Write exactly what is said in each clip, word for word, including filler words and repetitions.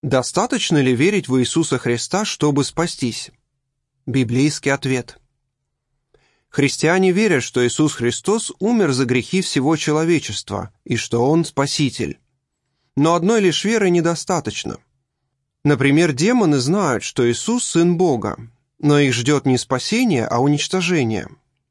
Достаточно ли верить в Иисуса Христа, чтобы спастись? Библейский ответ. Христиане верят, что Иисус Христос умер за грехи всего человечества и что Он Спаситель. Но одной лишь веры недостаточно. Например, демоны знают, что Иисус – Сын Бога, но их ждет не спасение, а уничтожение.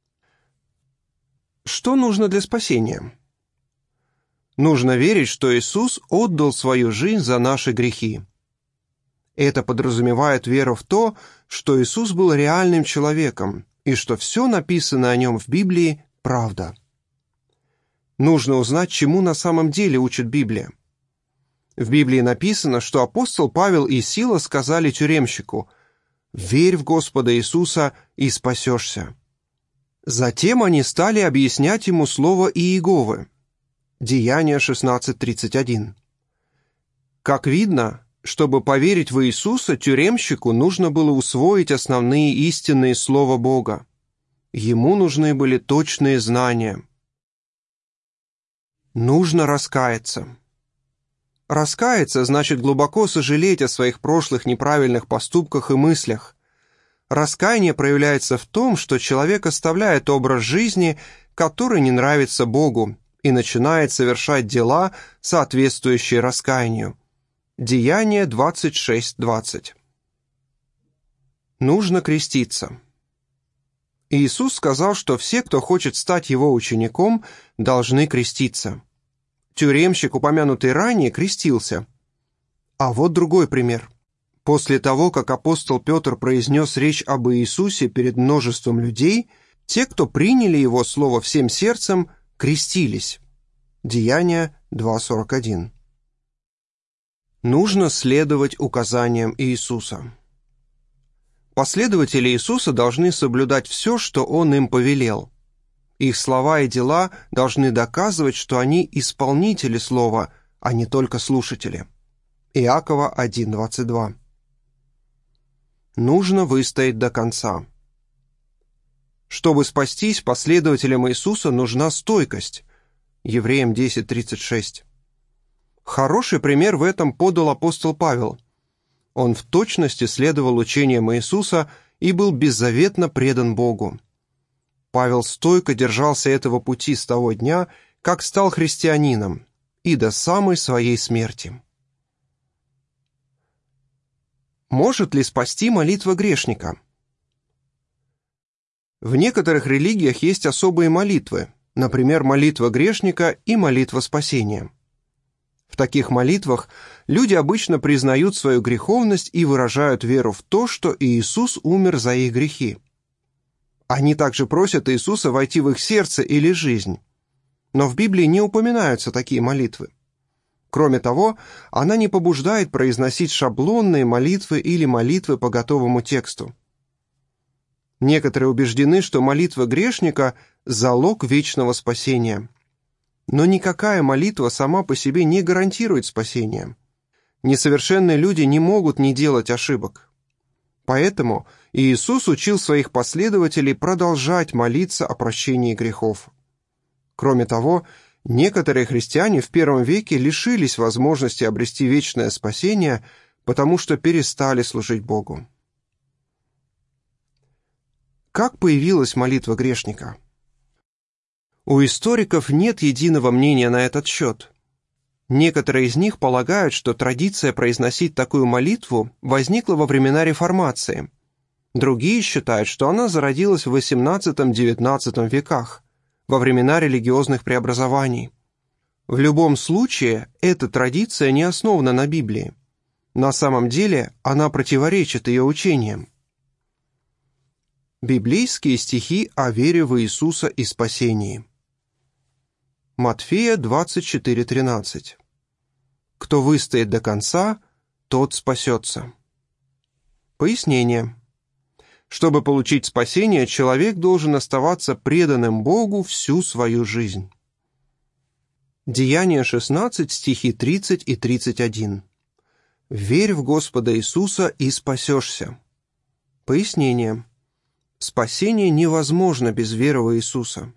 Что нужно для спасения? Нужно верить, что Иисус отдал свою жизнь за наши грехи. Это подразумевает веру в то, что Иисус был реальным человеком и что все написанное о Нем в Библии – правда. Нужно узнать, чему на самом деле учит Библия. В Библии написано, что апостол Павел и Сила сказали тюремщику: «Верь в Господа Иисуса и спасешься». Затем они стали объяснять ему слово Иеговы. Деяния шестнадцать тридцать один. Как видно, чтобы поверить в Иисуса, тюремщику нужно было усвоить основные истинные слова Бога. Ему нужны были точные знания. Нужно раскаяться. Раскаяться значит глубоко сожалеть о своих прошлых неправильных поступках и мыслях. Раскаяние проявляется в том, что человек оставляет образ жизни, который не нравится Богу, и начинает совершать дела, соответствующие раскаянию. Деяния двадцать шесть двадцать. Нужно креститься. Иисус сказал, что все, кто хочет стать Его учеником, должны креститься. Тюремщик, упомянутый ранее, крестился. А вот другой пример. После того, как апостол Петр произнес речь об Иисусе перед множеством людей, те, кто приняли Его слово всем сердцем, крестились. Деяния два сорок один. Нужно следовать указаниям Иисуса. Последователи Иисуса должны соблюдать все, что Он им повелел. Их слова и дела должны доказывать, что они исполнители слова, а не только слушатели. Иакова один двадцать два. Нужно выстоять до конца. Чтобы спастись, последователям Иисуса нужна стойкость. Евреям десять тридцать шесть. Хороший пример в этом подал апостол Павел. Он в точности следовал учениям Иисуса и был беззаветно предан Богу. Павел стойко держался этого пути с того дня, как стал христианином, и до самой своей смерти. Может ли спасти молитва грешника? В некоторых религиях есть особые молитвы, например, молитва грешника и молитва спасения. В таких молитвах люди обычно признают свою греховность и выражают веру в то, что Иисус умер за их грехи. Они также просят Иисуса войти в их сердце или жизнь. Но в Библии не упоминаются такие молитвы. Кроме того, она не побуждает произносить шаблонные молитвы или молитвы по готовому тексту. Некоторые убеждены, что молитва грешника – залог вечного спасения. Но никакая молитва сама по себе не гарантирует спасение. Несовершенные люди не могут не делать ошибок. Поэтому Иисус учил своих последователей продолжать молиться о прощении грехов. Кроме того, некоторые христиане в первом веке лишились возможности обрести вечное спасение, потому что перестали служить Богу. Как появилась молитва грешника? У историков нет единого мнения на этот счет. Некоторые из них полагают, что традиция произносить такую молитву возникла во времена Реформации. Другие считают, что она зародилась в восемнадцатом-девятнадцатом веках, во времена религиозных преобразований. В любом случае, эта традиция не основана на Библии. На самом деле, она противоречит ее учениям. Библейские стихи о вере в Иисуса и спасении. Матфея двадцать четыре тринадцать. «Кто выстоит до конца, тот спасется». Пояснение. Чтобы получить спасение, человек должен оставаться преданным Богу всю свою жизнь. Деяния шестнадцать, стихи тридцать и тридцать один. «Верь в Господа Иисуса и спасешься». Пояснение. Спасение невозможно без веры в Иисуса.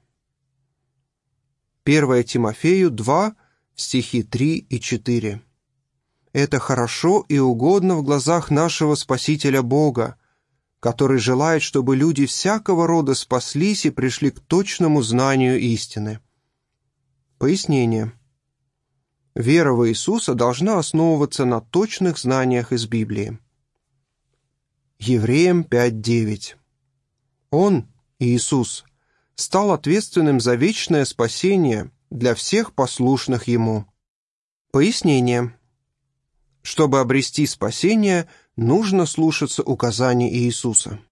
первое Тимофею два, стихи три и четыре. это хорошо и угодно в глазах нашего Спасителя Бога, который желает, чтобы люди всякого рода спаслись и пришли к точному знанию истины. Пояснение. Вера в Иисуса должна основываться на точных знаниях из Библии. Евреям пять девять. Он, Иисус, стал ответственным за вечное спасение для всех послушных Ему. Пояснение. Чтобы обрести спасение, нужно слушаться указаний Иисуса.